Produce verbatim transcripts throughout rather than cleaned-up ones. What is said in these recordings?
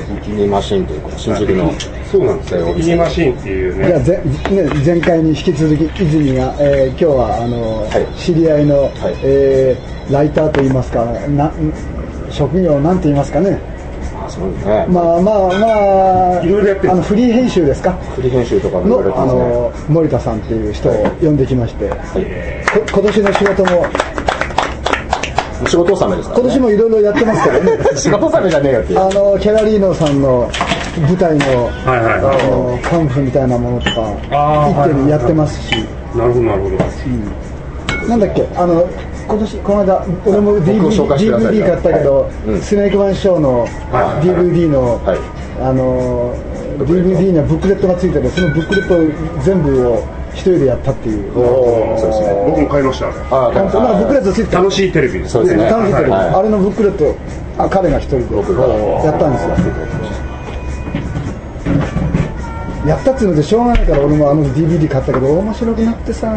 キニマシンというか新宿のそうなんですよ。キニマシンっていうね。 いやぜね前回に引き続き泉が、えー、今日はあの、はい、知り合いの、はい、えー、ライターといいますかな職業なんて言いますかね。 そうですね、 まあまあまあ、いろいろやってるあのフリー編集ですか。 フリー編集とかの、あの森田さんっていう人を呼んできまして、はい、こ今年の仕事も仕事納めですか、ね、 今年もいろいろやってますからね。 仕事納めじゃねえよっていう。 あのキャラリーノさんの舞台の、はいはいはい、あのパンフみたいなものとか一手にやってますし。 なるほどなるほど。 うん、なんだっけあの今年この間俺も ディーブイディー, ディーブイディー 買ったけど、はいうん、スネークマンショーの ディーブイディー の、はい、あの ディーブイディー にはブックレットがついててそのブックレット全部を一人でやったっていう。 おそうですね。僕も買いましたあれ。 ああ、なんかブックレットついて楽しいテレビですね。楽しいテレビ、 はい、 あれのブックレットあ彼が一人でやったんですよ。やったっつうのでしょうがないから俺もあの ディーブイディー 買ったけど面白くなってさ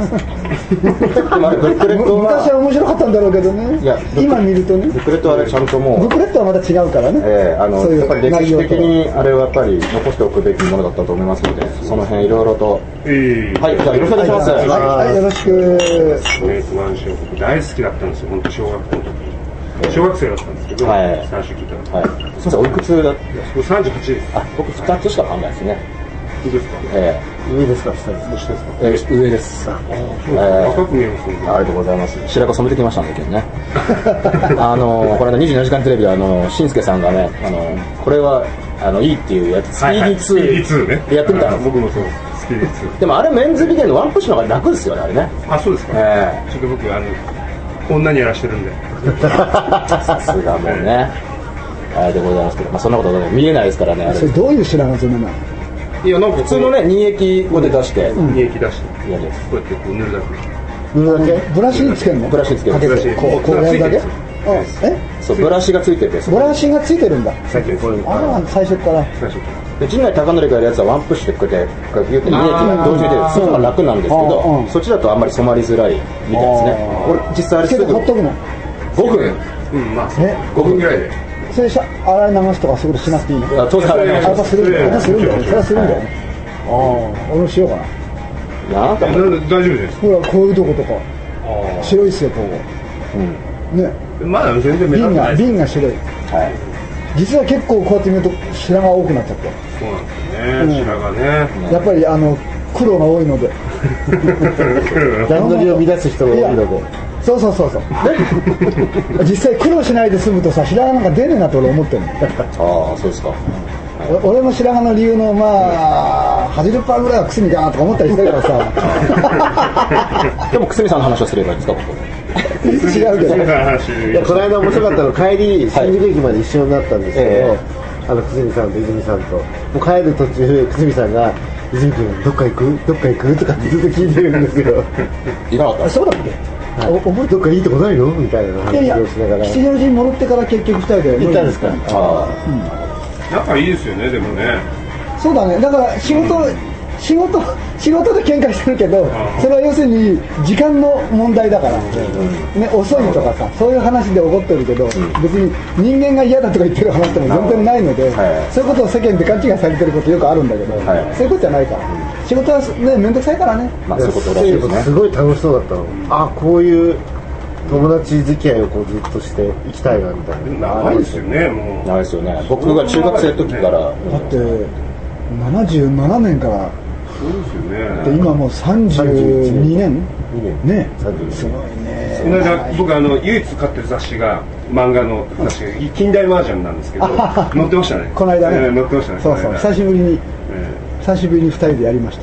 昔は面白かったんだろうけどね。いや今見るとねブックレットはあれちゃんともうブックレットはまた違うからね、 えー、あのそういうやっぱり歴史的にあれはやっぱり残しておくべきものだったと思いますのでその辺いろいろと、えー、はいじゃあよろしくお願いします。はい、 はい、よろしく。 スネークマンション僕大好きだったんですよ本当小学校の時小学生だったんですけど、はい、最初聞いたら、はい、 すみませんおいくつだった僕さんじゅうはちです。 あ僕ふたつしか考えないですね。 いいですか、 えー、上ですか下ですか。 下ですか、 えー、上です。あ、 えー、赤く見えますね。 ありがとうございます。白髪染めてきましたんだけどね。あのこれねにじゅうよじかんテレビであのしんすけさんがねあのこれはあのいいっていうやつスピーディーツーでやってみたんです。 僕もそうスピーディーツー。 でもあれメンズビデオのワンプッシュの方が楽ですよねあれね。 あそうですか。えー、ちょっと僕あの女にやらしてるんで。 さすがもうね。あれでございますけど、まあそんなことは見えないですからね。あれそれどういう白髪染めなの。 いやなんか普通のね乳液をで出して、 うん、乳液出してやるやつこうやってこう塗るだけ塗るだけブラシにつけるの。 ブラシにつけるブラシこうこうやるだけ。あえそうブラシがついててブラシがついてるんだ。 さっきこれああ最初から最初からで陣内孝則がやるやつはワンプッシュでこうやってこうやって乳液が同時に出るそっちが楽なんですけどそっちだとあんまり染まりづらいみたいですね。俺実際あれすぐほっとくのごふんうんまあごふんぐらいでそれ洗い流すとかそういうことしなくていいの。 あ当然洗い流す。 やっぱするんだよね。するんだよね。それはするんだよね。ああ俺もしようかな。 いやあなたも大丈夫です。 ほらこういうとことか白いっすよここ。うんね。 まだ全然目立ってない。 瓶が瓶が白い。はい。実は結構こうやって見ると白髪多くなっちゃって。 そうなんですね。白髪ね。 やっぱりあの黒が多いので。 段取りを乱す人が多いので。 そうそうそうそう実際苦労しないで済むとさ白髪なんか出ねえなと俺思ってるの。 ああそうですか。 俺も白髪の理由のまあ はちじゅっパーセント ぐらいはくすみかなとか思ったりしてるからさでもくすみさんの話をすればいいですかここ違うけどいやこの間面白かったの帰り新宿駅まで一緒になったんですけど、はいえー、あのくすみさんと泉さんともう帰る途中くすみさんが泉君どっか行くどっか行くとかずっと聞いてるんですよ。 いなかった。 そうだっけ。 はい、お覚えどっかいいとこないのみたいな話をしながら吉祥寺に戻ってから結局ふたりで行ったんですか。あ、 うん、仲いいですよねでもね。 そうだねだから仕事仕事仕事で喧嘩してるけどそれは要するに時間の問題だから、うんね、遅いとかさそういう話で怒ってるけど、うん、別に人間が嫌だとか言ってる話でも全然ないので、はい、そういうことを世間で勘違いされてることよくあるんだけど、はい、そういうことじゃないから、うん、仕事はね面倒くさいからね、 まあ、そういうことらしいですね。 すごい楽しそうだったの。あこういう友達付き合いをこうずっとしていきたいなみたいな。 長いですよねもう。 長いですよね。僕が中学生の時からだってななじゅうななねんからそうですよね。 で今もうさんじゅうにねんね。 すごいね。この間僕あの唯一買ってる雑誌が漫画の雑誌が近代麻雀なんですけど載ってましたね。 この間ね、 えー、載ってましたね。 そうそう久しぶりに、えー、久しぶりにふたりでやりました。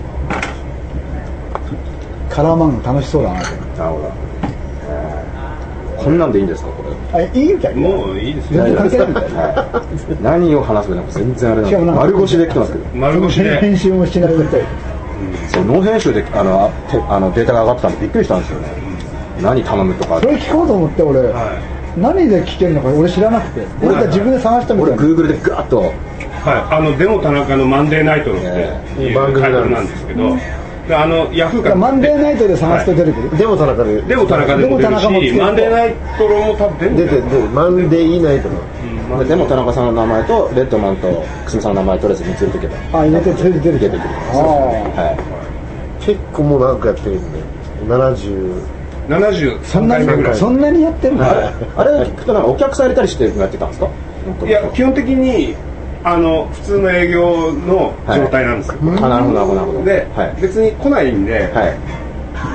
カラー漫画楽しそうだなと。 なるほど。こんなんでいいんですかこれ。 あいいみたいな。 もういいですよ。全然関係ないみたいな。 何を話すかなんか全然あれなんで丸腰で来てますけど。 丸腰で。 編集もしないみたい。 そうノー編集であのあのデータが上がってたんでびっくりしたんですよね。何頼むとか。 それ聞こうと思って俺、はい、何で聞けるのか俺知らなくて。俺が自分で探したみたいな。 俺 Google でガーッと。 はい。あのデモ田中のマンデーナイトのっていうタイトルなんですけど。あのヤフーからマンデーナイトで探すと出てくる、 はい、デモ田中でデモ田中でも出るしマンデーナイトも多分出てるしマンデーナイトのででも田中さんの名前とレッドマンと久住さんの名前とりあえずみっつ入れとけばあ入れて出て出て出てくるはい結構もう長くやってるんでななじゅうななじゅうさんかいめぐらい。 そんなにやってるの、 はい、あれ聞くとなんかお客さん入れたりしてやってたんですか？ いや基本的にあの普通の営業の状態なんですよ、 はい、あなるほどなるほどなるほどで、はい、別に来ないんで、はい、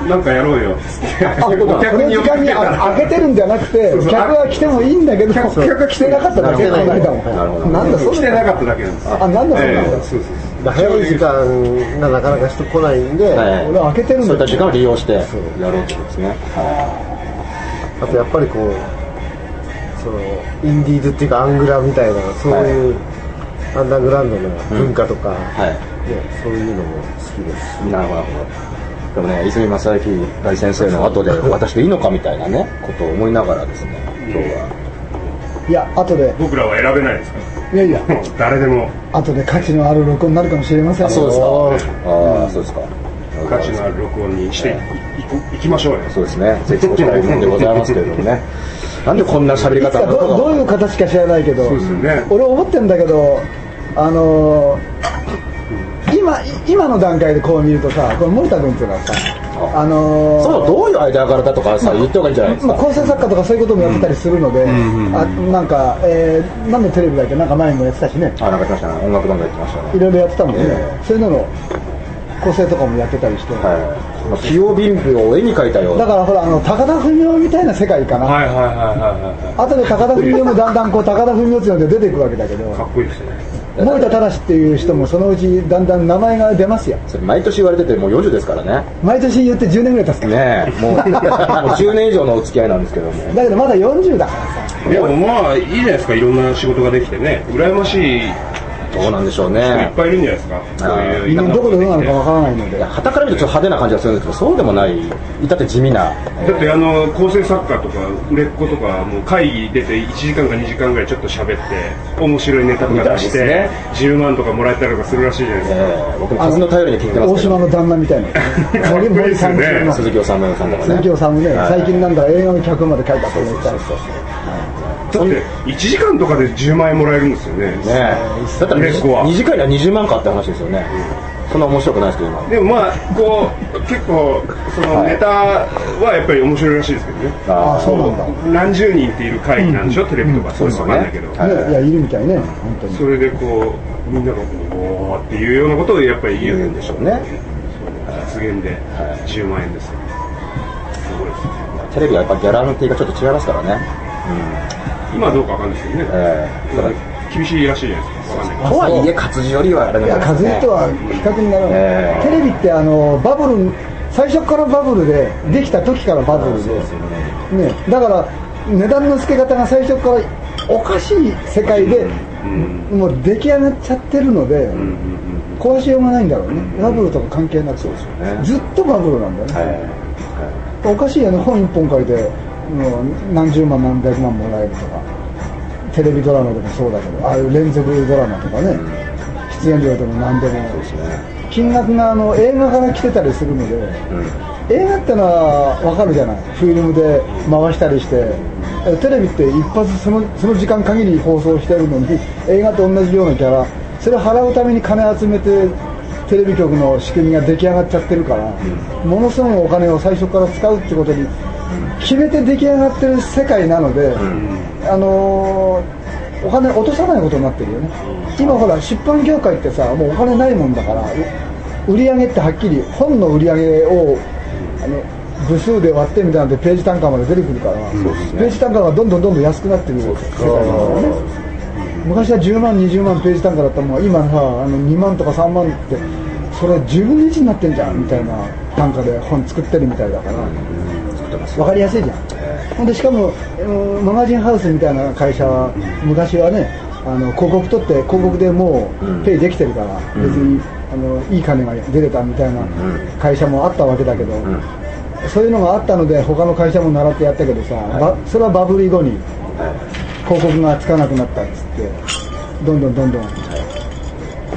なんかやろうよっつってお客に時間に開けてるんじゃなくて客は来てもいいんだけど客が来てなかっただけこの間もなんだ来てなかっただけなんですあなんだそうなんだ、えー、そうそう早い時間がなかなか人来ないんで、 はい、俺は開けてるんだそういった時間を利用してやろうってことですね、 はい、あとやっぱりこうそのインディーズっていうかアングラみたいなそういう、はいアンダーグラウンドの文化とか、うんはいね、そういうのも好きです。 なるほど。でもね、泉正幸大先生の後で私でいいのかみたいなねことを思いながらですね、今日は。 いや後で僕らは選べないですから。 いやいや誰でも。 後で価値のある録音になるかもしれません。 あそうですか。ああそうですか。 価値のある録音にしていきましょうよ。 そうですね。ぜひおしたいもんでございますけれどもね。なんでこんな喋り方なのかど, どういう形か知らないけど、 そうですよね、 俺思ってるんだけど。あのー、今今の段階でこう見るとさこの森田君っていうのはさあのー、 そうどういう間柄だとかさ、まあ、言った方がいいんじゃないですか、 まあ、構成作家とかそういうこともやってたりするので、うん、あなんか、えー、何のテレビだっけなんか前にもやってたしねあなんかやってましたね音楽番組やってましたねいろいろやってたもんね、えー、そういうのの構成とかもやってたりして、 はい、器用貧乏を絵に描いたようだからほらあの高田文夫みたいな世界かなはいはいはいはいあとで高田文夫もだんだんこう高田文夫っていうので出てくるわけだけどかっこいいですね森田正っていう人もそのうちだんだん名前が出ますよそれ毎年言われててもうよんじゅうですからね毎年言ってじゅうねんぐらい経つからねえもうもうじゅうねん以上のお付き合いなんですけどもだけどまだよんじゅうだからさでもまあいいじゃないですかいろんな仕事ができてね羨ましいどうなんでしょうねいっぱいいるんじゃないですかそういうどこでどうなのかわからないので旗から見るとちょっと派手な感じがするんですけどそうでもない至って地味なだってあの構成作家とか売れっ子とかもう会議出ていちじかんかにじかんぐらいちょっと喋って面白いネタとか出して、ね、じゅうまんとかもらえたりとかするらしいじゃないですか、 えー、僕も数の頼りに聞いてます大島の旦那みたいな森森さんね鈴木治さんとかね鈴木治ね、はい、最近なんだ映画の脚本まで書いたと思ったりしてだっていちじかんとかでじゅうまんえんもらえるんですよね。ねだったらにじかんにはにじゅうまんかって話ですよね。うん、そんな面白くないですけど今。 でもまあこう結構そのネタはやっぱり面白いらしいですけどね。 ああそうなんだ。 何十人っている会議なんでしょ、うん、テレビとか、うん、そういうのわかんないけど。 ね、いやいるみたいね本当に。 それでこうみんながおーっていうようなことをやっぱり言うんでしょうね。実現でじゅうまんえんですよ。すごいですね。 テレビはやっぱギャラの定がちょっと違いますからね。 うん今はどうかわかんないですけどね、えー、厳しいらしいじゃないですか。わかんないとはいえ活字よりはあれだから、ね、活字とは比較にならない、えー、テレビってあのバブル最初からバブルでできた時からバブルで、ね、だから値段の付け方が最初からおかしい世界で、うんうん、もう出来上がっちゃってるので、うんうん、壊しようがないんだろうね、うん、バブルとか関係なくそうですよ、ね、ずっとバブルなんだよね、はいはい、おかしいよね本一本書いてもう何十万何百万もらえるとかテレビドラマでもそうだけどああいう連続ドラマとかね、うん、出演料でも何でもそうです、ね、金額があの映画から来てたりするので、うん、映画ってのは分かるじゃないフィルムで回したりして、うん、テレビって一発その、その時間限り放送してるのに映画と同じようなキャラそれを払うために金集めてテレビ局の仕組みが出来上がっちゃってるから、うん、ものすごいお金を最初から使うってことに決めて出来上がってる世界なので、うん、あのー、お金落とさないことになってるよね、うん、今ほら出版業界ってさもうお金ないもんだから売り上げってはっきり本の売り上げをあの部数で割ってみたいなのでページ単価まで出てくるから、うんね、ページ単価がどんどんどんどん安くなってる世界だからね昔はじゅうまんにじゅうまんページ単価だったもん今さあのにまんとかさんまんってそれじゅうぶんのいちになってんじゃんみたいな単価で本作ってるみたいだから、分かりやすいじゃん、ほんでしかもマガジンハウスみたいな会社は昔はねあの広告取って広告でもうペイできてるから、うん、別にあのいい金が出てたみたいな会社もあったわけだけど、うん、そういうのがあったので他の会社も習ってやったけどさ、はい、それはバブル後に広告がつかなくなったっつってどんどんどんどん、はい、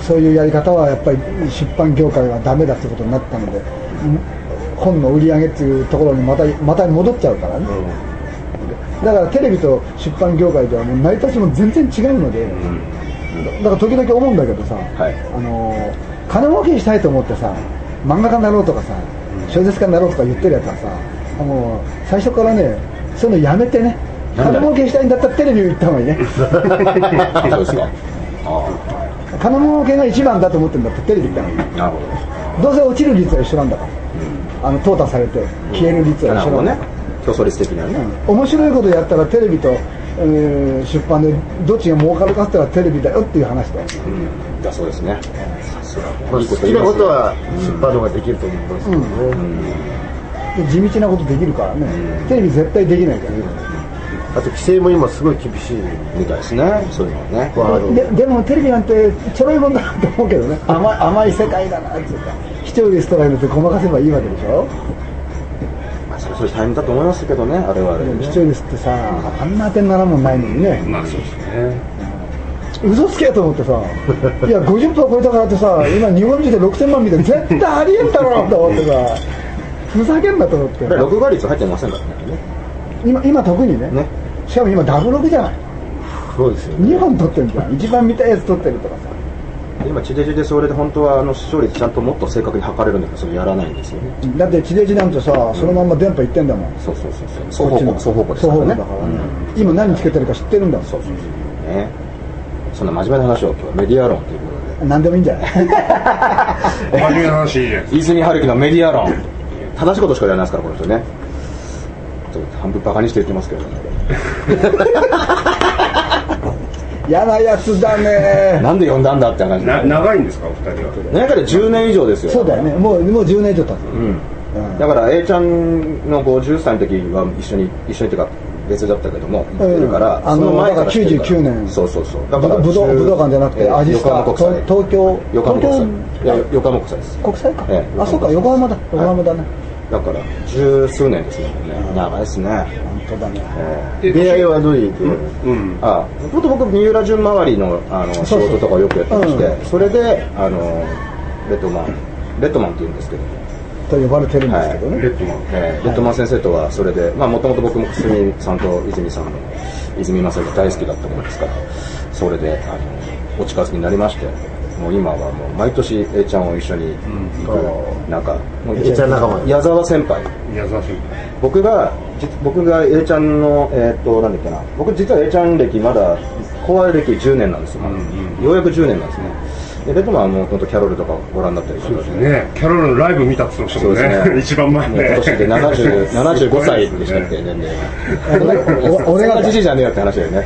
そういうやり方はやっぱり出版業界はダメだってことになったので、本の売り上げっていうところにまたまた戻っちゃうからね、うん、 だからテレビと出版業界ではもう成り立ちも全然違うので、うん、だから時々思うんだけどさ、はい、あの金儲けしたいと思ってさ漫画家になろうとかさ小説家になろうとか言ってるやつはさもう最初からねそういうのやめてね金儲けしたいんだったらテレビ行った方がいいねそうですか金儲けが一番だと思ってるんだったらテレビ行った方がいい。なるほど。どうせ落ちる率は一緒なんだから、うん、あの淘汰されて消える率は一緒なんだから、ね、 競争率的にはね、 うん、面白いことやったらテレビと、えー、出版でどっちが儲かるかって言ったらテレビだよっていう話だよ、 うん、だそうですね。 まあ、いいこと言いますね。好きなことは出版の方ができると思いますけどね、 うんうん、地道なことできるからね、うん、テレビ絶対できないからね。 あと規制も今すごい厳しいみたいですね。そういうのはね。で, でもテレビなんてちょろいもんだなと思うけどね。甘い甘い世界だなっていうか、視聴率とかによってごまかせばいいわけでしょ。 まあそれそれ大変だと思いますけどね。あれはあれ、ね、 視聴率ってさ、あんな当てにならんもんないのにね。 まあそうですね。 嘘つけと思ってさ、いやごじゅっパーセント超えたからってさ、今日本人でろくせんまん見て絶対ありえんだろうと思ってさ、ふざけんなと思って。 録画率入ってませんからね。 今今特に ね, ねしかも今ダブログじゃない。 そうですよね。 にほん撮ってるじゃん。一番見たいやつ撮ってるとかさ。 今地デジでそれで本当はあの視聴率ちゃんともっと正確に測れるんだけどそれやらないんですよね。 だって地デジなんてさ、うん、そのまんま電波いってんだもん。 そうそうそうそう。双方向双方向ですからね。だからね、 うん、今何つけてるか知ってるんだもん。 そうそうそうね。そんな真面目な話を今日はメディア論ということで。 何でもいいんじゃない。 真面目な話いいね。 泉春樹のメディア論。正しいことしか言わないですからこの人ね。半分バカにして言ってますけどね。 嫌なやつだね。 なんで呼んだんだって話。 な長いんですかお二人は。 何かでじゅうねん以上ですよ。 そうだよね。もうもうじゅうねん以上経つ。 うん。うん、だから A ちゃんのごじゅっさいの時は一緒に一緒にっていうか別だったけども行ってるから、 うん、あのその前からきゅうじゅうきゅうねん。 そうそうそう。 だから武道武道館じゃなくてアジスタ東京横浜国際。いや横浜国際です。 国際か。ええ、あそうか横浜だ横浜だね。 だから十数年ですね。長いですね。 本当だね。 えー、出会いはどういう？ うん。あ、もともと僕三浦淳周りのあの仕事とかをよくやってまして、それであのレッドマンレッドマンって言うんですけど。 と呼ばれてるんですけどね。 レッドマン。えー、レッドマン先生とはそれで、まあもともと僕も久住さんと泉さんの泉正が大好きだったものですから、それであのお近づきになりまして。もう今はもう毎年 A ちゃんを一緒に行く、なんかもう A ちゃん仲間矢沢先輩矢沢先輩僕が僕が A ちゃんのえー、っとなんだっけな僕実は A ちゃん歴まだ後輩歴じゅうねんなんですよ、うんうん、ようやくじゅうねんなんですね。でレッドマンはもう本当キャロルとかご覧になったりとかですね。キャロルのライブ見たって言ってましたもんね。一番前で。 今年でななじゅう、ななじゅうごさいでしたっけ年齢。俺がじじいじゃねえよって話だよね。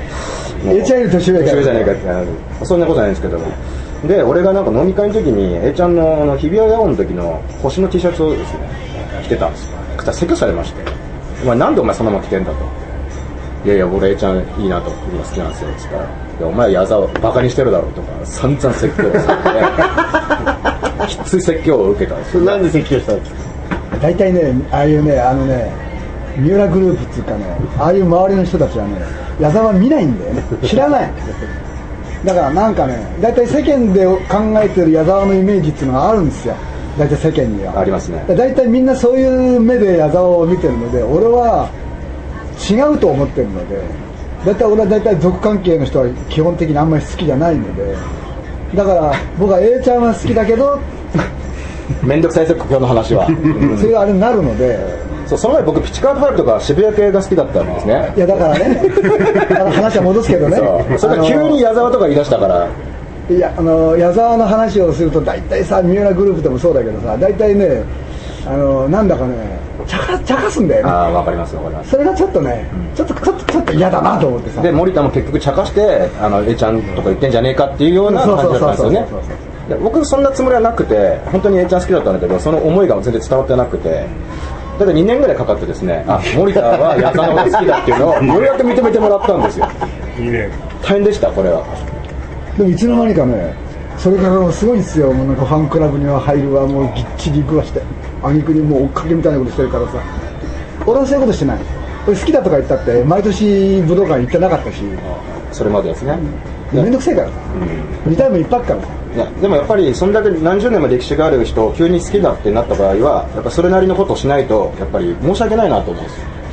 A ちゃんより年上じゃねえかってそんなことないんですけども。で俺がなんか飲み会の時に A ちゃんのあの日比谷野音の時の星の T シャツをですね着てたんですよ。説教されまして「お前なんでお前そんなもん着てんだ」と「いやいや俺 A ちゃんいいなと今好きなんですよ」っつったら「お前矢沢バカにしてるだろ」とか散々説教されてきつい説教を受けたんですよ。 なんで説教したんですか。 大体ねああいうねあのね三浦グループっていうかねああいう周りの人たちはね矢沢見ないんだよね知らないだからなんかね大体世間で考えてる矢沢のイメージっていうのがあるんですよ。大体世間にはありますね。 大体みんなそういう目で矢沢を見てるので俺は違うと思ってるので大体俺は大体族関係の人は基本的にあんまり好きじゃないのでだから僕は A ちゃんは好きだけどめんどくさいですよ今日の話はそういうあれになるのでそうその前僕ピチカートファイルとか渋谷系が好きだったんですね。 いやだからねあの話は戻すけどねそうそれが急に矢沢とか言い出したからいやあの矢沢の話をすると大体さ三浦グループでもそうだけどさ大体ねあのなんだかね茶化茶化すんだよね。 ああわかりますわかります。 それがちょっとね、うん、ちょっとちょっとちょっと嫌だなと思ってさで森田も結局茶化してあの A ちゃんとか言ってんじゃねえかっていうような感じだったんですよね。僕そんなつもりはなくて本当に A ちゃん好きだったんだけどその思いが全然伝わってなくてだからにねんぐらいかかってですねあ森田は矢沢の方が好きだっていうのをようやく認めてもらったんですよ。 にねん大変でしたこれは。 でもいつの間にかねそれからすごいんですよ。もうなんかファンクラブには入るわもうぎっちり行くわして挙句にもう追っかけみたいなことしてるからさ俺はそういうことしてない。俺好きだとか言ったって毎年武道館行ってなかったしそれまでですねめんどくせえからさ、うん、見たいもんいっぱいあるからさいやでもやっぱりそんだけ何十年も歴史がある人を急に好きだってなった場合はやっぱそれなりのことをしないとやっぱり申し訳ないなと思うんですよ。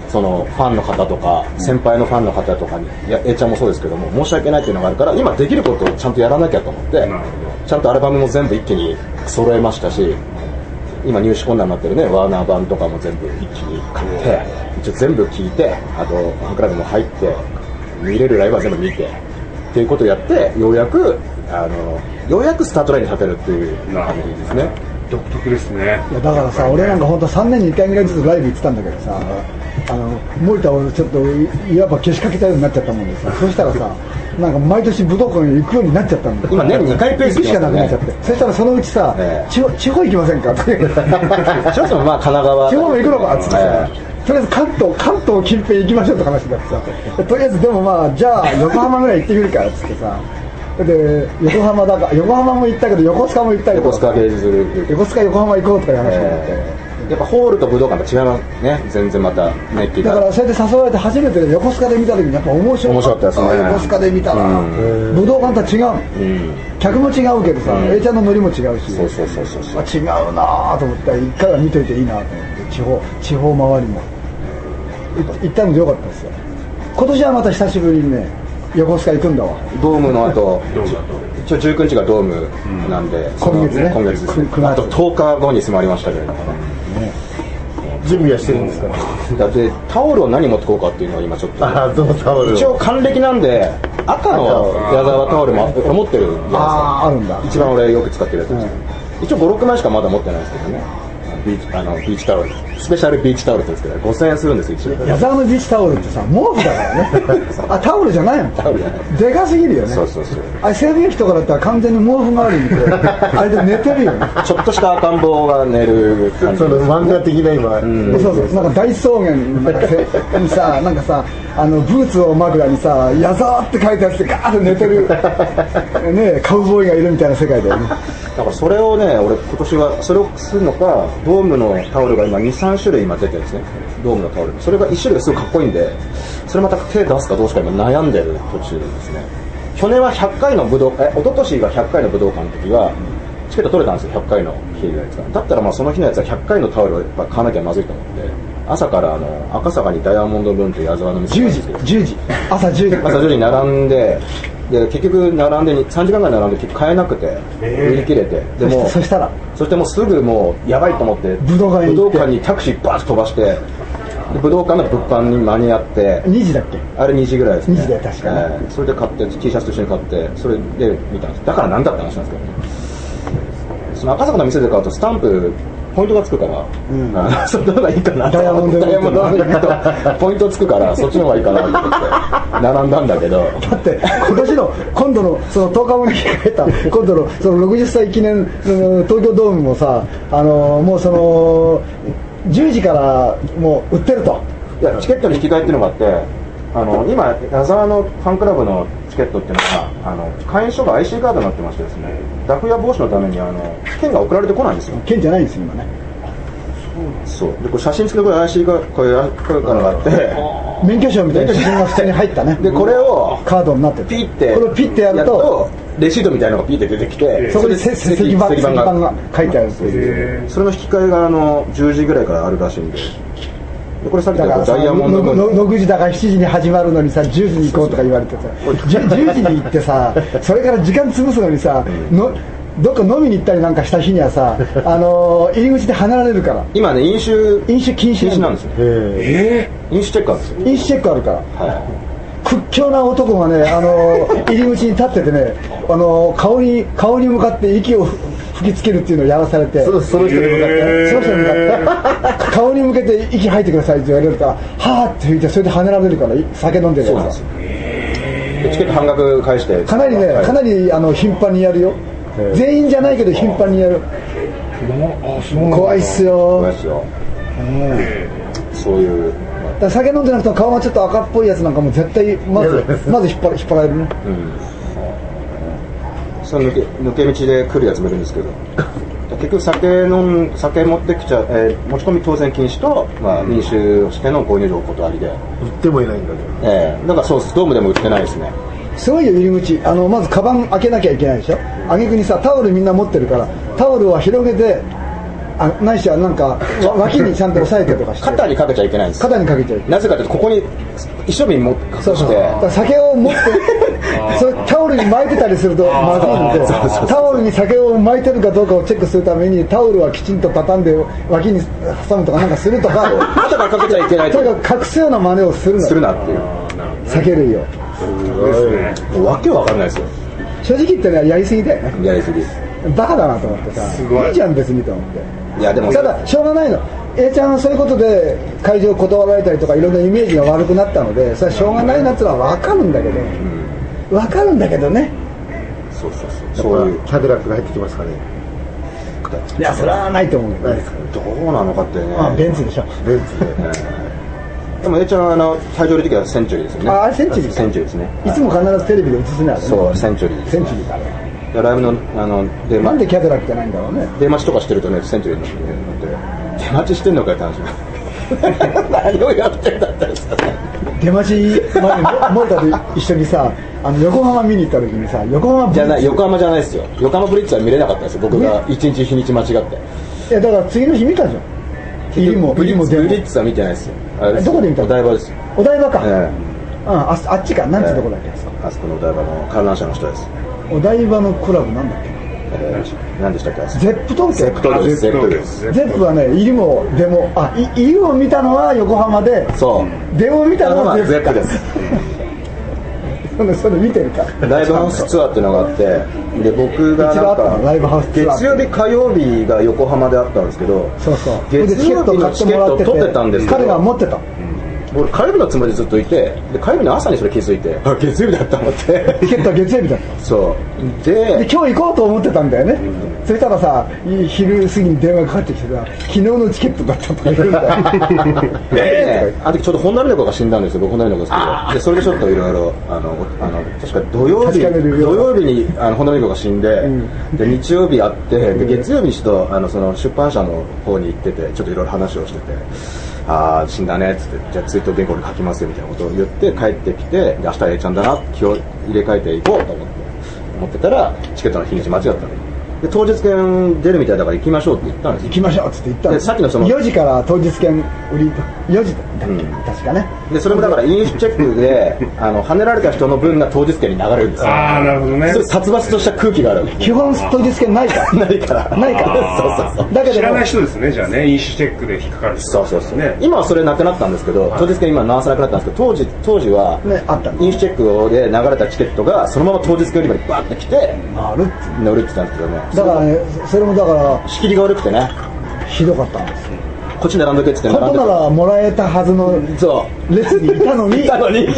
そのファンの方とか先輩のファンの方とかに、いや A ちゃんもそうですけども申し訳ないっていうのがあるから、今できることをちゃんとやらなきゃと思って、ちゃんとアルバムも全部一気に揃えましたし、今入手困難になってるねワーナー版とかも全部一気に買って、一応全部聴いて、あとファンクラブも入って見れるライブは全部見てっていうことをやって、ようやくあのようやくスタートラインに立てるっていう感じですね。 独特ですね。 いやだからさ、俺なんか本当さんねんにいっかいぐらいずつライブ行ってたんだけどさ、あの森田をちょっといわばけしかけたようになっちゃったもんでさ、そしたらさ、なんか毎年武道館に行くようになっちゃったんだよ。 今年にかいペース行くしかなくなっちゃって、そしたらそのうちさ、えー、地方地方行きませんかって。 ちょっとまあ神奈川地方も行くのかっつってさ、えー、とりあえず関東関東近辺行きましょうって話になってさ、とりあえずでもまあじゃあ横浜ぐらい行ってみるかっつってさ。で横浜だか横浜も行ったけど横須賀も行ったけど、 横須賀芸術横須賀横浜行こうとかいう話になって、えー、やっぱホールと武道館と違いますね、全然また熱気が。 だからそれで誘われて初めて横須賀で見た時にやっぱ面白かった。 面白かったですね。 横須賀で見たら、うん、武道館とは違う、うん、客も違うけどさ、うん、A ちゃんのノリも違うし、 そうそうそうそうそう、 あ違うなと思って一回は見といていいなと思って、地方地方周りも行ったのでよかったですよ。今年はまた久しぶりにね横須賀行くんだわ。 ドームの後一応じゅうくにちがドームなんで、うん、 今月ね、 今月ですね。あととおかごに迫りましたけれども、ね、 準備はしてるんですか。 だってタオルを何持ってこうかっていうのは今ちょっと、 あどうタオル一応還暦なんで赤の矢沢タオルも持ってるんじゃないですか。 ああるんだ。 一番俺よく使ってるやつです、うん、一応ごろくまいしかまだ持ってないですけどね。ビーチ、あのビーチタオル、スペシャルビーチタオルって言うんですけどごせんえんするんですよ一応。 矢沢のビーチタオルってさ毛布だからね。あタオルじゃないの。 タオルじゃない。 でかすぎるよね。 そうそうそう。 あれ西部劇とかだったら完全に毛布代わりにこうあれで寝てるよね。 ちょっとした赤ん坊が寝る感じ。 その漫画的な今、 うん、そうそう、なんか大草原なんかにさ、なんかさ、あのブーツを枕にさ矢沢って書いてあってガーッと寝てるねカウボーイがいるみたいな世界だよね。 だからそれをね、俺今年はそれをするのか、ドームのタオルが今にさんしゅるい今出てるんですね。ドームのタオル、それがいっしゅるいがすごいかっこいいんで、それまた手出すかどうしか今悩んでる途中ですね。去年はひゃっかいの武道え一昨年がひゃっかいの武道館の時はチケット取れたんですよ。ひゃっかいの日のやつがだったら、まあその日のやつはひゃっかいのタオルをやっぱ買わなきゃまずいと思って、朝からあの赤坂にダイヤモンドルームという矢沢の店があるんですけど、 じゅうじ朝じゅうじ朝じゅうじに並んで、で結局並んでさんじかんぐらい並んで結局買えなくて売り切れて、でもそしたらそしてもうすぐもうやばいと思って武道館に武道館にタクシーバーッと飛ばして、で武道館の物販に間に合ってにじだっけ、 あれにじぐらいですね。 にじで確かに、 えー、それで買って T シャツと一緒に買ってそれで見たんです。だからなんだって話なんですけどね。その赤坂の店で買うとスタンプポイントがつくから、うん、そっちの方がいいかなと。 ダイヤモンドダイヤモンドポイントつくからそっちの方がいいかなと思って並んだんだけど、 だって今年の今度のそのとおかごに控えた今度のそのろくじゅっさい記念東京ドームもさ、あのもうそのじゅうじからもう売ってると。 いやチケットの引き換えっていうのがあって、あの今矢沢のファンクラブのチケットっていうのがあの会員証が アイシー カードになってましてですね、ダフ屋防止のためにあの券が送られてこないんですよ。 券じゃないんですよ今ね。 そうでこれ写真付きでこれ アイシー カードこういうカードがあって免許証みたいな写真が普通に入ったね。 でこれをカードになってて、 ピッてこれをピッてやるとレシートみたいなのがピッて出てきて、 そこで石板が書いてあるんですよ。 それの引き換えがあのじゅうじぐらいからあるらしいんで、でこれさっき言ったダイヤモンドのろくじだからしちじに始まるのにさじゅうじに行こうとか言われてさじゅうじに行ってさそれから時間潰すのにさのどっか飲みに行ったりなんかした日にはさ、あのー、入り口で離れるから。 今ね飲酒飲酒禁止なんですよ。えー、飲酒チェックあるんですよ。 飲酒チェックあるから、はい、屈強な男がね、あのー、入り口に立っててね、あのー、顔に顔に向かって息を吹きつけるっていうのをやらされて、 その人に向かって、 えー、その人に向かって顔に向けて息吐いてくださいって言われるから、はーって吹いてそれで跳ねられるから酒飲んでるやつ。 そうです。チケット半額返してかなりね、はい、かなりあの頻繁にやるよ。全員じゃないけど頻繁にやる。怖いっすよ。 怖いっすよ。そういう。 だから酒飲んでなくても顔がちょっと赤っぽいやつなんかも絶対まずまず引っ張引っ張られるね。 うん。その抜け抜け道で来るやつもいるんですけど、結局酒飲ん酒持ってきちゃう、えー、持ち込み当然禁止と、まあ、飲酒をしての購入量お断りで。 売ってもいないんだけど。 ええー、だからそうです。ドームでも売ってないですね。 すごいよ入り口。あのまずカバン開けなきゃいけないでしょ。挙句にさタオルみんな持ってるからタオルは広げてあないしはなんか脇にちゃんと押さえてとかして肩にかけちゃいけないんですよ。 肩にかけちゃいけない。 なぜかというとここに一生瓶持って隠そうそう。 してだから酒を持ってそれタオルに巻いてたりするとまずいので、タオルに酒を巻いてるかどうかをチェックするためにタオルはきちんと畳んで脇に挟むとかなんかするとか肩からかけちゃいけないとにかく隠すような真似をするなするなっていう酒類をもうわけわかんないですよ。 正直言ってねやりすぎだよね。 やりすぎ。 バカだなと思ってさ、 すごいいいじゃん別にと思って。 いやでもただしょうがないの。A ちゃんはそういうことで会場を断られたりとかいろんなイメージが悪くなったのでそれはしょうがないなってのは分かるんだけど、うん、分かるんだけどね。 そうそうそう。そういうキャデラックが入ってきますかね。 いやそれはないと思う。 ないですかね。 どうなのかってね。 あベンツでしょ。 ベンツで。 でも A ちゃんはあの退場の時はセンチュリーですよね。 ああれセンチュリー。 センチュリーですね。 いつも必ずテレビで映すねあれね。 そうセンチュリーです、ね。 センチュリーだね。 ライブのあの出なんでキャデラックじゃないんだろうね。 出待ちとかしてるとねセンチュリーに乗って出待ちしてんのかって話。何をやってんだったんですか。 出待ち前に森田と一緒にさあの横浜見に行った時にさ横浜ブリッツじゃない横浜じゃないですよ。横浜ブリッツは見れなかったですよ。僕が一日日にち間違って。 いやだから次の日見たじゃん。入りもブリッツ入りも出もブリッツは見てないですよ。あれですどこで見たの。 お台場ですよ。 お台場か。 えうん、あ, あっちかなんてとこだっけ、 えー、あそこのお台場の観覧車の下です。 お台場のクラブなんだっけ。 えー、何でしたっけ。 ゼップ東京。 ゼップ東京です。ゼップです。 ゼップはね入りも出もあ入りを見たのは横浜でそう出を見たのはゼップです。 それそれ見てるか。 ライブハウスツアーっていうのがあってで僕がなんかライブハウスツアー月曜日火曜日が横浜であったんですけどそうそう月曜日のチケットを取ってたんですけど彼が持ってた。 俺火曜日のつもりでずっといてで火曜日の朝にそれ気づいてあ月曜日だったと思ってチケットは月曜日だったそうでで今日行こうと思ってたんだよね、うん、そしたらさ昼過ぎに電話がかかってきてさ昨日のチケットだったとか言うんだよであの時ちょうど本田美奈子が死んだんですよ。僕本田美奈子好きででそれでちょっといろいろあのあの確か土曜日土曜日にあの本田美奈子が死んで、うん、で日曜日会ってで月曜日にちょっとあのその出版社の方に行っててちょっといろいろ話をしててああ死んだねっつってじゃあツイート原稿に書きますよみたいなことを言って帰ってきてで明日 A ちゃんだな気を入れ替えていこうと思って思ってたらチケットの日にち間違ったので当日券出るみたいだから行きましょうって言ったんですよ。 行きましょうっつって言ったんです。 さっきのそのよじから当日券売りよじだっけ、うん、確かね。 でそれもだから飲酒チェックであの跳ねられた人の分が当日券に流れるんですよ。 ああなるほどね。 それ殺伐とした空気がある。 基本当日券ないからないからないからそうそうそう。 だけど知らない人ですねじゃあね飲酒チェックで引っかかる人。 そうそうそうね。今はそれなくなったんですけど当日券今回さなくなったんですけど当時当時はねあった飲酒チェックで流れたチケットがそのまま当日券売り場にバーって来て乗るって乗るって言ったんですけどね。 だからねそれもだから仕切りが悪くてねひどかったんですよ。 こっち並んどけって言って本当ならもらえたはずの列にいたのにいたのに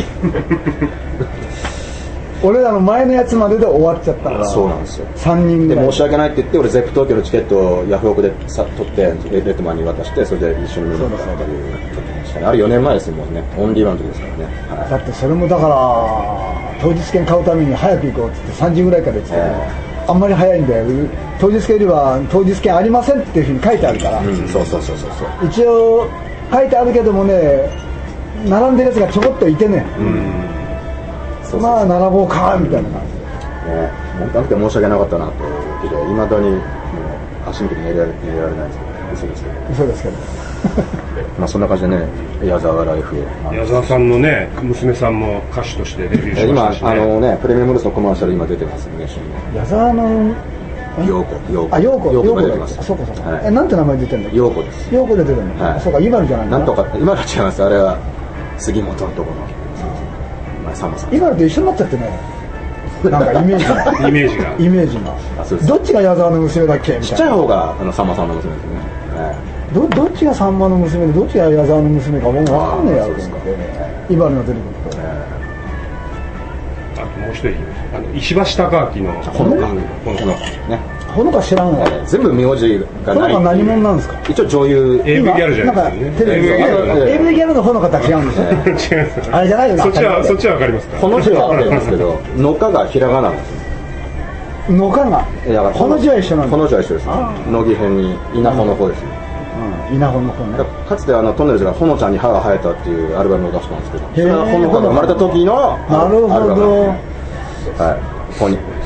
俺らの前のやつまでで終わっちゃったからそうなんですよ。 さんにんぐらいで申し訳ないって言って俺ゼップ東京のチケットをヤフオクでさ取ってレッドマンに渡してそれで一緒に見に行ったという時でしたね。あれよねんまえですよもうねオンリーワンの時ですからね、はい、 だってそれもだから当日券買うために早く行こうって言ってさんじぐらいから言ってたけど、えー、あんまり早いんだよ。当日券よりは当日券ありませんっていうふうに書いてあるから、うん、 そうそうそうそうそう一応書いてあるけどもね並んでるやつがちょこっといてね、うん、そうそうそうまあ並ぼうかみたいな感じで、 ね、もうなくて申し訳なかったなというわけでいまだにもう足抜きに寝れられないですけど嘘ですけど嘘ですけどまあそんな感じでね矢沢ライフ矢沢さんのね娘さんも歌手としてデビューしましたし、ね、 今あのねプレミアムルースのコマーシャル今出てますね。 矢沢の陽子陽子あ陽子陽子が出てます。 そうかそうか、はい、えなんて名前出てるの。 陽子です。 陽子で出てるの、はい、そうか今のじゃないのなんとか今の違います。あれは杉本のところの前さんまさん今のと一緒になっちゃってねなんかイメージがイメージがイメージがあそうです。 どっちが矢沢の娘だっけみたいな。 ちっちゃい方があのさんまさんの娘ですね、はい、 ど, どっちがさんまの娘でどっちが矢沢の娘かもう分かんねえやろと思って今のが出てくると、 あともう一人あの石橋貴明のほのかほのかねほのか知らんわ、 えー、全部名字がない。 ほのか何者なんですか。 一応女優エーブイ ギャルじゃないですか、ね、 テレビ エーブイ ギャルのほのかとは違うんですよ違いますあれじゃないよそっちはそっちは分かりますか。 この字はあるんですけどのかがひらがななんですよ。 のかがこの字は一緒なんです。 この字は一緒です。乃木編に稲穂の子ですね、 うん、稲穂の子ね。 かつてあのトンネルズがほのちゃんに歯が生えたっていうアルバムを出したんですけどそれはほのかが生まれた時のなるほど、 はい、ここに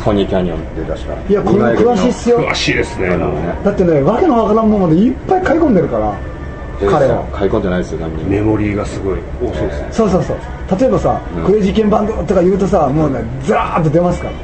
ポニーキャニオンって確か。 いやこれ詳しいっすよ。 詳しいですね。 だってねわけのわからんものまでいっぱい買い込んでるから。彼は買い込んでないですよ。何にもメモリーがすごい多そうですね。 そうそうそう。例えばさ、うん、クレイジーケンバンドとか言うとさ、もうねずらーっと出ますから。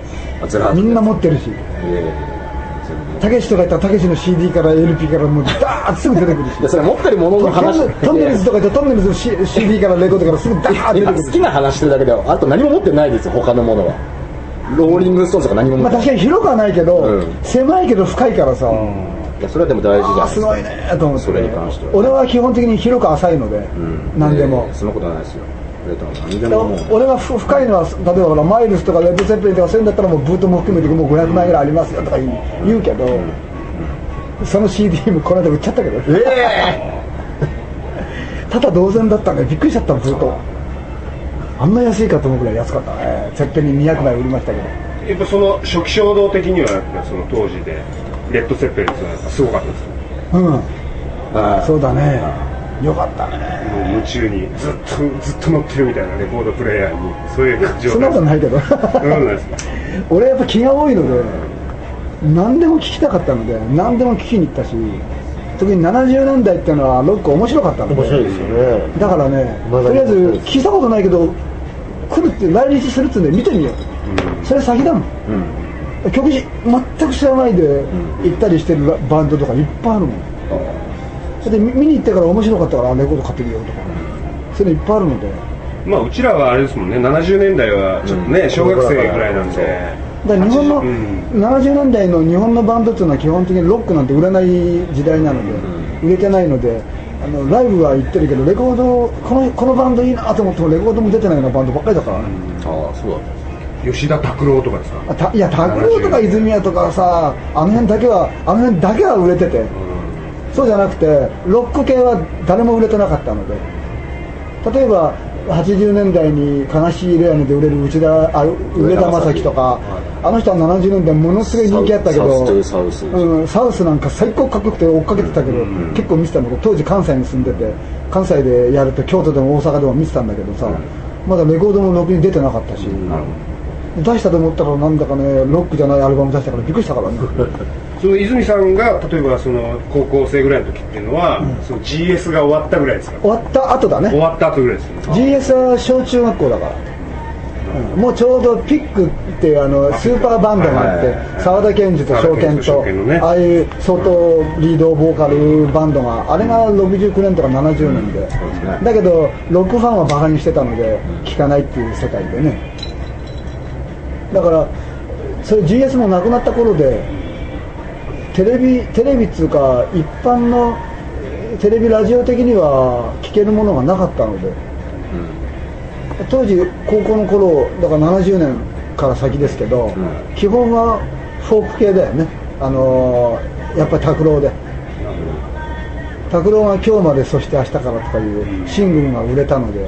ずらーっとみんな持ってるし。たけしとか言ったらたけしの シーディー から エルピー からもうダーッとすぐ出てくるし。 いやそれ持ってるものの話。 トンネルズとか言ったらトンネルズの シーディー からレコードからすぐダーッと出てくる。 好きな話してるだけであと何も持ってないですよ他のものは。ローリングストーンとか何も持ってない。 まあ確かに広くはないけど、うん、狭いけど深いからさ。うんいやそれはでも大事じゃないですか。 すごいねと思って。 それに関しては俺は基本的に広く浅いので、うん、何でも、 えー、そんなことはないですよ。何でももう俺が深いのは例えばほらマイルスとかレッド・ゼッペリンとかそういうんだったらもうブートも含めてもうごひゃくまいぐらいありますよとか言う、言うけど、うんうん、その シーディー もこの間売っちゃったけど、えー、ただ同然だったね。びっくりしちゃったのブート。あんな安いかと思うぐらい安かったね。ゼッペリンにひゃくまい売りましたけど。 やっぱその初期衝動的にはその当時でレッド・ゼッペリンってすごかったですか。 うん、あそうだね。よかったね。 もう夢中にずっとずっと乗ってるみたいなレコードプレーヤーにそういう感じ。 そんなことないけど。俺やっぱ気が多いので、何でも聞きたかったので何でも聞きに行ったし、特にななじゅうねんだいっていうのはロック面白かったので。 面白いですよね。 だからね、とりあえず聞いたことないけど来るって来日するってんで見てみようと、うん、それ先だもん、うん、曲全く知らないで行ったりしてるバンドとかいっぱいあるもん。で見に行ってから面白かったからレコード買ってみようとか、そういうのいっぱいあるので。 まあうちらはあれですもんね、ななじゅうねんだいはちょっとね、うん、小学生ぐらいなんで。 だから日本の、うん、ななじゅうねんだいの日本のバンドっていうのは基本的にロックなんて売れない時代なので、うん、売れてないので、あのライブは行ってるけどレコードこのこのバンドいいなと思ってもレコードも出てないようなバンドばっかりだからね。 うん、ああそうだ。 吉田拓郎とかですか。 あたいや拓郎とか泉谷とかさ、あの辺だけはあの辺だけは売れてて、うん、そうじゃなくてロック系は誰も売れてなかったので、例えばはちじゅうねんだいに悲しいレアネで売れる内田あ上田正樹とか、はい、あの人はななじゅうねんだいものすごい人気あったけど、サウス、サウス、うん、サウスなんか最高かっこよくて追っかけてたけど、うん、結構見てたんだけど、当時関西に住んでて関西でやると京都でも大阪でも見てたんだけどさ、うん、まだレコードもろくに出てなかったし、うん、出したと思ったらなんだかねロックじゃないアルバム出したからびっくりしたからね。 その泉さんが例えばその高校生ぐらいの時っていうのは、うん、その ジーエス が終わったぐらいですか。 終わった後だね。 終わった後ぐらいですね。 ジーエス は小中学校だから、うん、もうちょうどピックっていうあのスーパーバンドがあって沢田研二と証券と、ね、ああいう相当リードボーカルバンドがあれがろくじゅうきゅうねんとかななじゅうねんで、うん、だけどロックファンはバカにしてたので聴かないっていう世界でね。だからそれ ジーエス もなくなった頃でテレビテレビっていうか一般のテレビラジオ的には聴けるものがなかったので、うん、当時高校の頃だからななじゅうねんから先ですけど、うん、基本はフォーク系だよね。あのー、やっぱり拓郎で拓郎が今日までそして明日からとかいうシングルが売れたので、うん、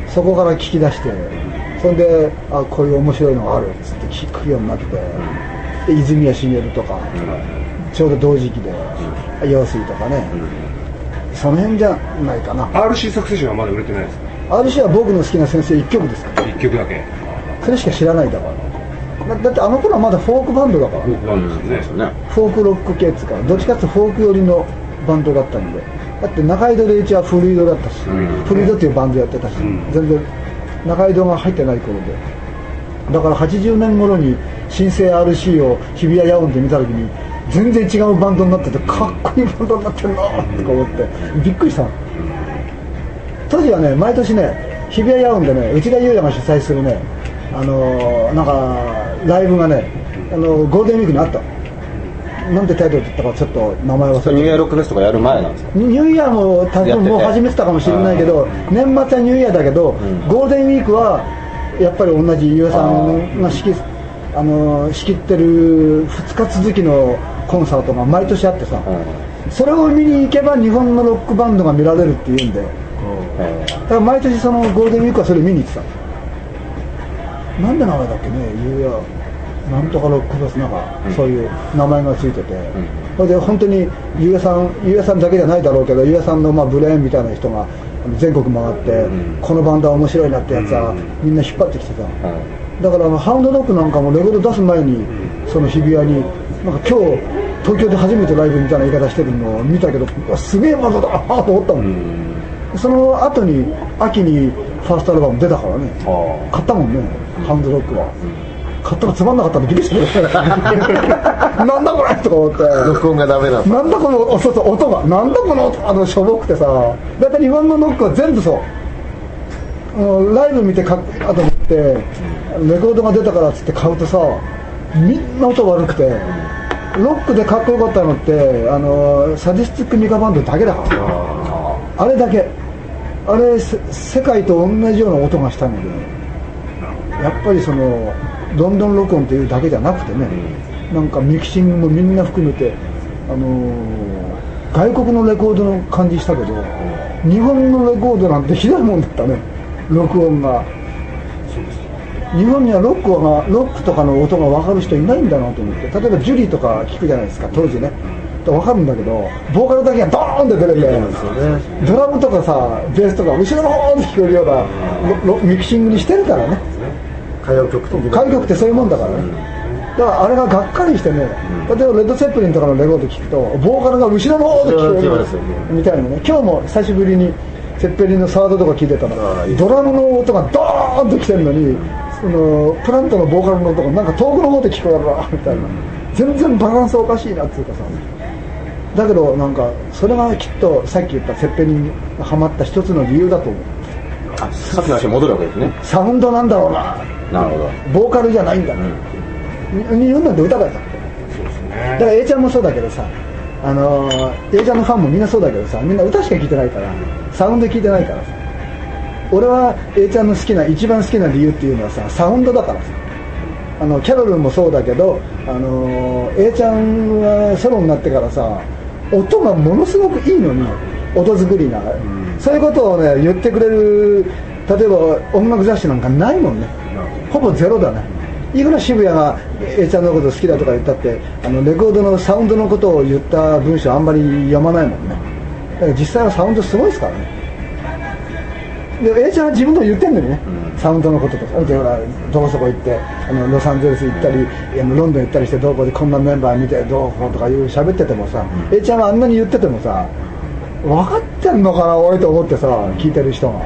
そこから聞き出してそれであこういう面白いのがあるっつって聞くようになって、うん、泉谷しげるとか、うんちょうど同時期で陽水とかね、うん、その辺じゃないかな。 アールシー サクセションはまだ売れてないですか。 アールシー は僕の好きな先生いっきょくですから。 いっきょくだけ。 それしか知らないだからだってあの頃はまだフォークバンドだから。 フォークバンドですね、 フォークロック系っつうかどっちかっていうとフォーク寄りのバンドだったんで、だって中井戸でうちはフルイドだったし、うん、フルイドっていうバンドやってたし、うん、全然中井戸が入ってない頃で、だからはちじゅうねん頃に新生 アールシー を日比谷野音で見た時に全然違うバンドになっててかっこいいバンドになってるなとか思ってびっくりした。当時はね毎年ね日比谷野音でね内田裕也が主催するねあのー、なんかライブがねあのー、ゴールデンウィークにあった。なんてタイトルだったかちょっと名前忘れて。 ニューイヤーロックフェスとかやる前なんですか。 ニューイヤーも多分もう始めてたかもしれないけど年末はニューイヤーだけど、うん、ゴールデンウィークはやっぱり同じ裕也さんが仕切あの仕切ってるふつか続きのコンサートが毎年あってさ、うん、それを見に行けば日本のロックバンドが見られるっていうんで、うん、だから毎年そのゴールデンウィークはそれ見に行ってた。なんで名前だっけね、ゆうやなんとかロックフェスなんか、うん、そういう名前がついてて、うん、それで本当にゆうやさんゆうやさんだけじゃないだろうけどゆうやさんのまあブレーンみたいな人が全国回って、うん、このバンドは面白いなってやつは、うん、みんな引っ張ってきてた、うんだからあのハウンドドッグなんかもレコード出す前にその日比谷になんか今日東京で初めてライブみたいな言い方してるのを見たけどすげえ窓だなと思ったもん、うん、その後に秋にファーストアルバム出たからね買ったもんね、うん、ハウンドドッグは、うん、買ったらつまんなかったんでびっくりしたなんだこれとか思って録音がダメだなんだこのそうそう音がなんだこの音あのしょぼくてさだいたい日本のノックは全部そうライブ見て買ったと思ってレコードが出たからっつって買うとさみんな音悪くてロックでかっこよかったのってあのサディスティックミカバンドだけだからあれだけあれ世界と同じような音がしたのでやっぱりそのロンドン録音っていうだけじゃなくてね、うん、なんかミキシングもみんな含めて、あのー、外国のレコードの感じしたけど、うん、日本のレコードなんてひどいもんだったね録音が。日本にはロックがロックとかの音が分かる人いないんだなと思って例えばジュリーとか聞くじゃないですか当時ね分かるんだけどボーカルだけがドーンって出れて、ね、ドラムとかさベースとか後ろの方って聞こえるようなミキシングにしてるからね歌謡曲的な歌謡曲ってそういうもんだからね、うん、だからあれががっかりしてね、うん、例えばレッド・セップリンとかのレコード聞くとボーカルが後ろの方で聞こえるみたいなね今日も久しぶりにセッペリンのサードとか聞いてたらドラムの音がドーンと来てるのにそのプラントのボーカルの音がなんか遠くの方で聞こえるなみたいな全然バランスおかしいなっていうかさだけどなんかそれがきっとさっき言ったセッペリンがハマった一つの理由だと思う。 あさっきの話に戻るわけですね。 サウンドなんだろうな。 なるほど。 ボーカルじゃないんだ、うん、日本なんて歌だよ。そうですね。だから A ちゃんもそうだけどさあのー、A ちゃんのファンもみんなそうだけどさみんな歌しか聴いてないからサウンド聴いてないからさ俺は A ちゃんの好きな一番好きな理由っていうのはさサウンドだからさあのキャロルもそうだけど、あのー、A ちゃんはソロになってからさ音がものすごくいいのに音作りが、うん、そういうことをね言ってくれる例えば音楽雑誌なんかないもんね、うん、ほぼゼロだねいくら渋谷が A ちゃんのこと好きだとか言ったってあのレコードのサウンドのことを言った文章あんまり読まないもんねだから実際はサウンドすごいですからねで A ちゃんは自分で言ってんのにね、うん、サウンドのこととかでほらどこそこ行ってあのロサンゼルス行ったり、うん、ロンドン行ったりしてどこでこんなメンバー見てどうこうとかいう喋っててもさ、うん、A ちゃんはあんなに言っててもさ分かってんのかな俺と思ってさ聞いてる人が、うん、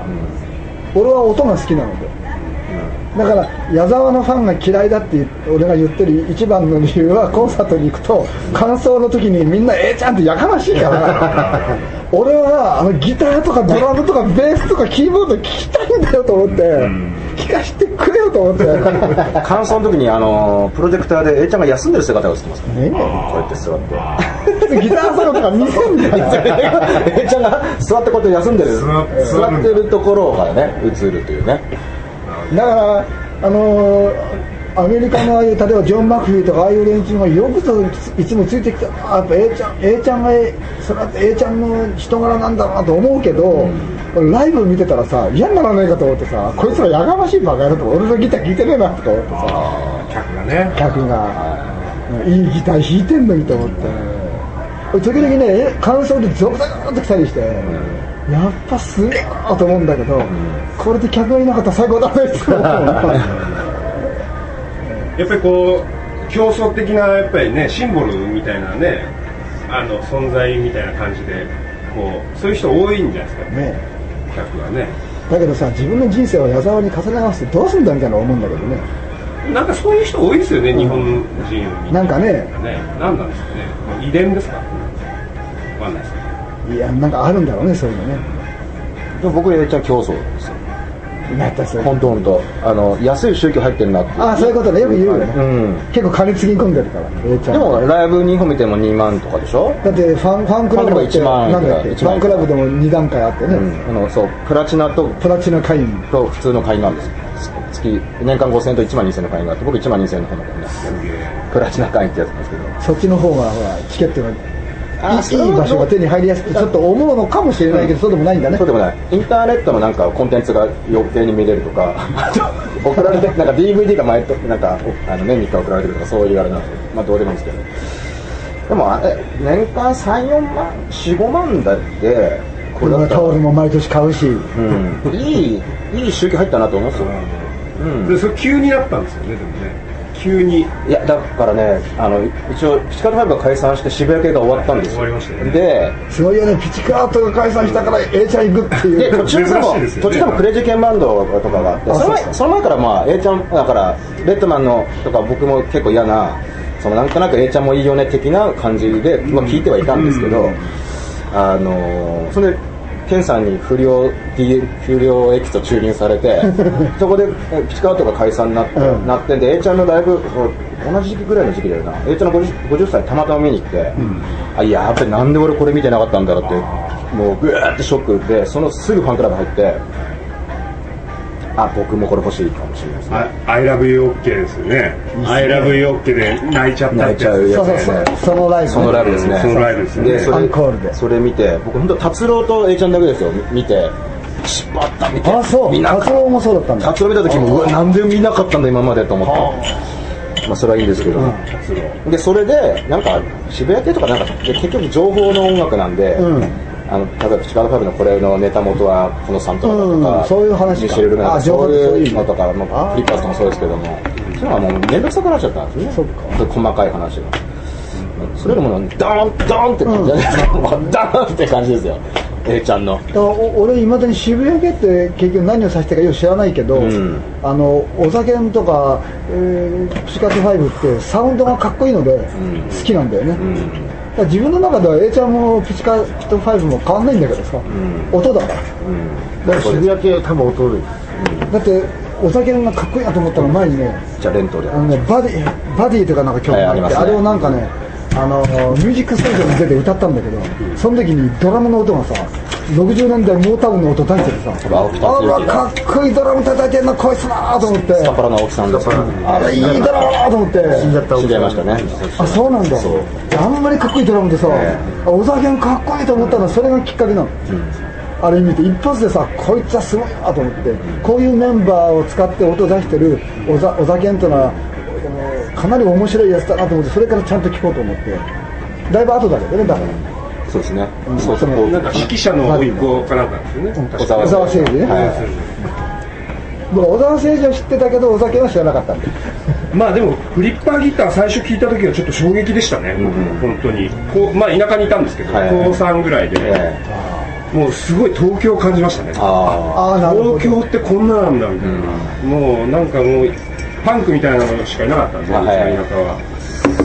俺は音が好きなので、うん、だから矢沢のファンが嫌いだって俺が言ってる一番の理由はコンサートに行くと感想の時にみんな A ちゃんってやかましいから俺はあのギターとかドラムとかベースとかキーボード聞きたいんだよと思って、うん、聞かせてくれよと思って感想の時にあのプロジェクターで A ちゃんが休んでる姿が映ってますからねこうやって座ってギターソロとか見せんだよ A ちゃんが座ってこうやって休んでる座ってるところがね映るというねだからあのーアメリカのああいう例えばジョン・マクフィーとかああいう連中がよくぞいつもついてきたやっぱ A ちゃん A ちゃんがそれは A ちゃんの人柄なんだなと思うけど、うん、ライブ見てたらさ嫌にならないかと思ってさこいつらやがましいバカやると俺のギター弾いてねえなとか思ってさ客がね客がいいギター弾いてんのにと思って時々ね感想でゾクゾクってきたりして、うん、やっぱすげえなと思うんだけど、うん、これで客がいなかったら最高だねって思うやっぱりこう競争的なやっぱりねシンボルみたいなねあの存在みたいな感じでこうそういう人多いんじゃないですかね客はねだけどさ自分の人生を矢沢に重ね合わせてどうすんだみたいな思うんだけどねなんかそういう人多いですよね、うん、日本人なんかね何なんですかね遺伝ですか分かんないですけどいやなんかあるんだろうねそういうのねでも僕 A ちゃん競争ですよなったそれ本当本当あの安い宗教入ってるなってああそういうことねよく言うよね、うん、結構金つぎ込んでるから A ちゃんでもライブにほん見てもにまんとかでしょだってファンファンクラブってなんだっけファンクラブでもに段階あってね、うん、 あのそうプラチナとプラチナ会員と普通の会員なんです月年間ごせんえんといちまんにせんえんの会員があって僕いちまんにせんえんの方の会員なんですけどプラチナ会員ってやつなんですけどそっちの方がほらチケットがいい場所が手に入りやすくちょっと思うのかもしれないけど、うん、そうでもないんだねそうでもないインターネットのなんかコンテンツが余計に見れるとか送られてなんか ディーブイディー が毎となんかあの年にいっかい送られてるとかそういうあれなんですけどまあどうでもいいんですけどでもあれ年間さん、よんまん、よん、ごまんだってこれだタオルも毎年買うし、 うん、いいいい宗教入ったなと思うんですようん、でそれ急になったんですよねでもね急に。 いやだからねあの一応ピチカートファイブが解散して渋谷系が終わったんですよ。 終わりましたよね。 ですごいよねピチカートが解散したから A ちゃん行くっていうで途中でも途中でもクレイジーケンバンドとかがあって、その前その前からまあ A ちゃんだからレッドマンのとか僕も結構嫌なそのなんとなく A ちゃんもいいよね的な感じで、まあ、聞いてはいたんですけど、うん、あのそれでケンさんに不良 D 不良エキスト注入されてそこでピチカートが解散になって、うん、なってで A ちゃんのライブ同じ時期ぐらいの時期だよな A ちゃんの 50, ごじゅっさいたまたま見に行って、うん、あやべなんで俺これ見てなかったんだろうってもうグーってショックでそのすぐファンクラブ入ってあ僕もこれ欲しいかもしれないですね。 I love you OK ですよね。I love you OK で泣いちゃった泣いちゃうやつですね。 そのライブそのライブですね。 そのライブですね。 でそれアンコールでそれ見て僕本当達郎と A ちゃんだけですよ見てしまった見てあそう見なかった達郎もそうだったんだ。 達郎見た時もうわなんで見なかったんだ今までと思ってまあそれはいいんですけど、うん、でそれでなんか渋谷系とかなんか結局情報の音楽なんで、うんあの例えばピチカートファイブのこれのネタ元はこのさんとかとか、 うん、そういう話ミシェル・ルメとかそういうのとかもフリッパーズとかもそうですけどもそういうのはもう面倒くさくなっちゃったんですね。 そっか細かい話がそれよりもドーンドーンって感じじゃないですか、うん、ダーンって感じですよ A ちゃんの。 だから俺いまだに渋谷系って結局何を指してかよく知らないけど、うん、あのお酒とか、えー、ピチカートファイブってサウンドがかっこいいので好きなんだよね、うんうん自分の中では A ちゃんもピチカートファイブも変わんないんだけどさ、うん、音だから、うん、 だから渋谷系は多分音で、 うん、だってお酒がかっこいいなと思ったら前にねじゃあレントであのねバディバディとかなんか曲があって、はい あ, ね、あれをなんかねあのミュージックステーションに出て歌ったんだけど、うん、その時にドラムの音がさろくじゅうねんだいモータウンの音出しててさあらかっこいいドラム叩いてんのこいつなと思ってスカパラの青木さんですあれいいドラムだと思って死んじゃった死んじゃいましたね。 あそうなんだそうあんまりかっこいいドラムでさ、えー、お酒がかっこいいと思ったのはそれがきっかけなの、うん、あれ見て一発でさこいつはすごいなと思って、うん、こういうメンバーを使って音出してるおざお酒ってのはかなり面白いやつだなと思ってそれからちゃんと聞こうと思ってだいぶ後だけどねだから、うんそうですね。 うん、そうそうなんか指揮者の甥っ子かなんかですよね。 小沢誠二ね。はい、僕小沢誠二は知ってたけどお酒は知らなかったんで。 まあでもフリッパーギター最初聞いた時はちょっと衝撃でしたね。うん、本当にこうまあ田舎にいたんですけど、はい、高さんぐらいで、はい、もうすごい東京を感じましたね。ああ東京ってこんななんだみたいな、うん、もうなんかもうパンクみたいなのしかいなかったんで、はい、田舎は。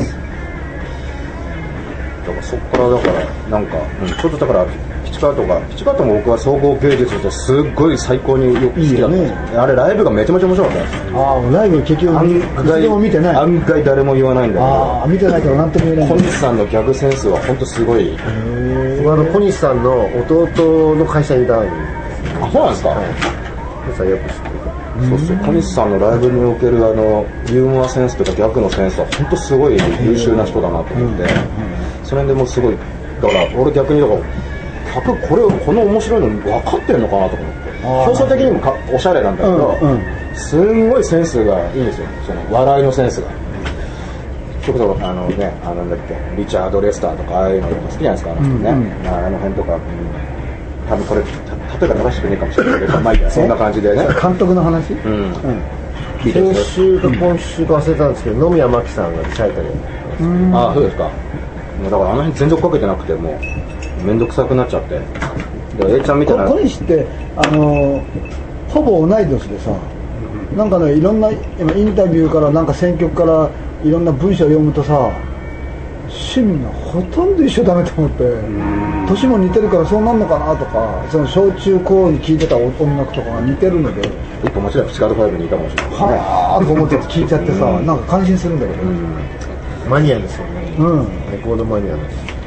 そこからだからなんか、うん、ちょっとだからピチカートがピチカートも僕は総合芸術としてすっごい最高によく好きだったんですよ、ね、あれライブがめちゃめちゃ面白かったんですああライブ結局案外も見てない案外誰も言わないんだけどああ見てないから何とも言えない小西さんのギャグセンスは本当すごい僕あの小西さんの弟の会社にいたんですあそうなんですか、はい、 小西さんよく知ってるそうそう小西さんのライブにおけるあのユーモアセンスとかギャグのセンスは本当すごい優秀な人だなと思って、それでもうすごいだから俺逆にだから客これこの面白いの分かってるのかなと思って表層的にもかおしゃれなんだけど、うんうん、すんごいセンスがいいんですよその笑いのセンスがそれこそあのねあのなんだっけリチャード・レスターとかああいうのとか好きじゃないですかあの人ね、うんうん、あの辺とか、うん、多分これ例えば流してくれないかもしれないけどまあいいやそんな感じでね監督の話、うんうん、 先週か今週か忘れたんですけど野宮真紀さんがリサイタルやったんああそうですかだからあの辺全然かけてなくてもう面倒くさくなっちゃって A ちゃんみたいな小西ってあのほぼ同い年でさなんかねいろんな今インタビューからなんか選曲からいろんな文章を読むとさ趣味がほとんど一緒だねと思って年も似てるからそうなんのかなとかその小中高に聴いてた音楽とかが似てるので一歩間違いピチカートファイブにいたかもしれない、ね、 はぁと思って聴いちゃってさなんか感心するんだけどマニアですよね、うん、レコードマニアです